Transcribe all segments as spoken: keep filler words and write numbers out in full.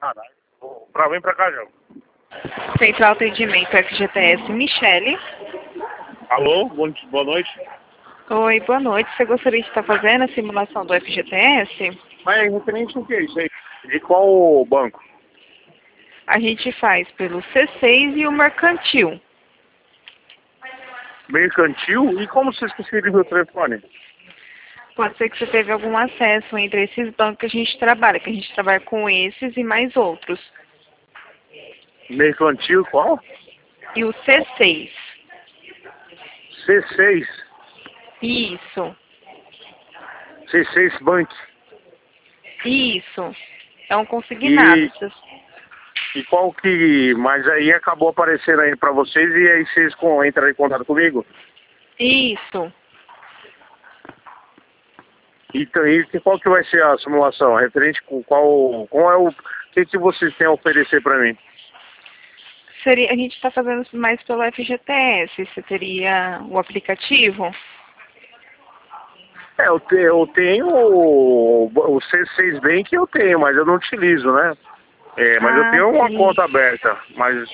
Caralho. Vou pra, vem pra cá, João. Central Atendimento F G T S, Michele. Alô, bom, boa noite. Oi, boa noite. Você gostaria de estar fazendo a simulação do F G T S? Mas é referente ao que isso aí? De qual banco? A gente faz pelo C seis e o Mercantil. Mercantil? E como vocês conseguiram ver o telefone? Pode ser que você teve algum acesso entre esses bancos que a gente trabalha, que a gente trabalha com esses e mais outros. Mercantil qual? E o C seis. C seis. Isso. C seis Bank. Isso. É um consignado. E, e qual que... Mas aí acabou aparecendo aí pra vocês e aí vocês com, entraram em contato comigo? Isso. Então, e qual que vai ser a simulação? Referente com qual... Qual é o... O que, que vocês têm a oferecer pra mim? Seria, a gente está fazendo mais pelo F G T S. Você teria o aplicativo? É, eu, te, eu tenho o, o C seis Bank, eu tenho, mas eu não utilizo, né? É, mas eu Ah, tenho uma sim. conta aberta, mas...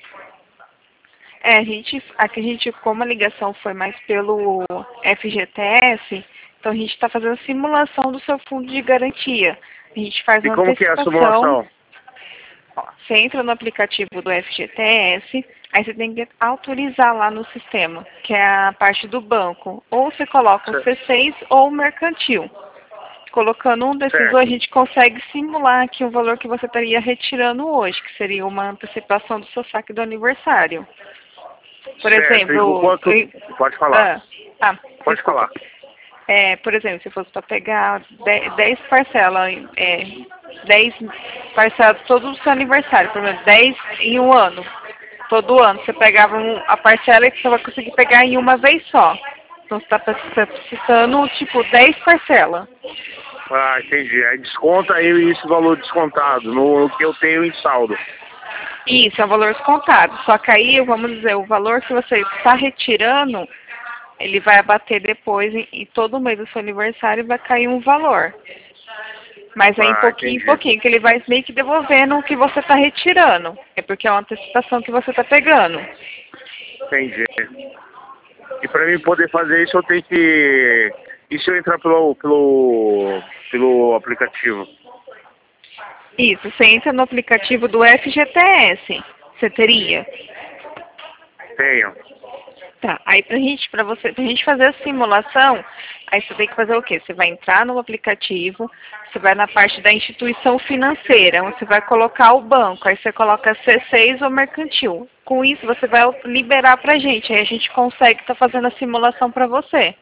É, a gente, aqui a gente, como a ligação foi mais pelo F G T S, então a gente está fazendo a simulação do seu fundo de garantia. A gente faz E uma como que é a antecipação. simulação? Ó, você entra no aplicativo do F G T S, aí você tem que autorizar lá no sistema, que é a parte do banco. Ou você coloca o C seis ou o Mercantil. Colocando um desses Certo. dois, a gente consegue simular aqui o valor que você estaria retirando hoje, que seria uma antecipação do seu saque do aniversário. Por Certo. exemplo... E com quanto... eu- Pode falar. Ah, ah, Pode desculpa. falar. É, por exemplo, se fosse para pegar dez parcelas, é, dez parcelas todo o seu aniversário, por exemplo, dez em um ano. Todo ano você pegava um, a parcela e você vai conseguir pegar em uma vez só. Então você está precisando, tipo, dez parcelas. Ah, entendi. Aí desconta aí esse valor descontado no, no que eu tenho em saldo. Isso, é um valor descontado. Só que aí, vamos dizer, o valor que você está retirando, ele vai abater depois e, e todo mês do seu aniversário vai cair um valor. Mas aí, em Ah, pouquinho em entendi. pouquinho, que ele vai meio que devolvendo o que você está retirando. É porque é uma antecipação que você está pegando. Entendi. E para mim poder fazer isso eu tenho que... E se eu entrar pelo, pelo, pelo aplicativo? Isso, você entra no aplicativo do F G T S. Você teria? Tenho. Tá, aí pra gente, pra você, pra gente fazer a simulação, aí você tem que fazer o quê? Você vai entrar no aplicativo, você vai na parte da instituição financeira, onde você vai colocar o banco, aí você coloca C seis ou Mercantil. Com isso você vai liberar pra gente, aí a gente consegue estar fazendo a simulação pra você.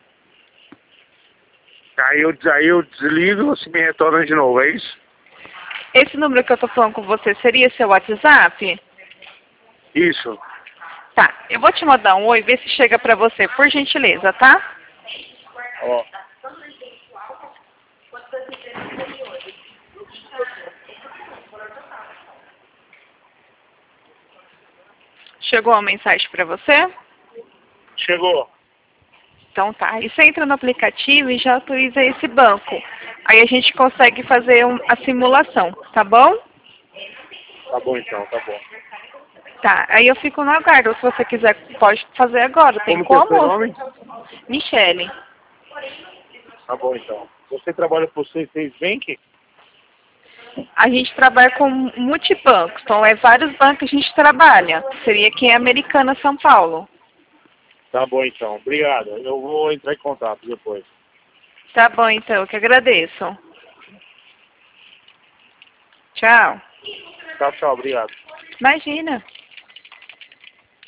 Aí eu, aí eu desligo e você me retorna de novo, é isso? Esse número que eu tô falando com você seria seu WhatsApp? Isso. Tá, eu vou te mandar um oi, ver se chega pra você, por gentileza, tá? Ó. Chegou uma mensagem pra você? Chegou. Então tá, aí você entra no aplicativo e já autoriza esse banco. Aí a gente consegue fazer um, a simulação, tá bom? Tá bom então, tá bom. Tá, aí eu fico no aguardo. Se você quiser, pode fazer agora. Tem Como que é o seu como? nome? Michele. Tá bom então. Você trabalha por C seis Bank? A gente trabalha com multibancos, então é vários bancos que a gente trabalha. Seria aqui em Americana, São Paulo. Tá bom então, obrigado. Eu vou entrar em contato depois. Tá bom, então, eu que agradeço. Tchau. Tchau, tchau, obrigado. Imagina.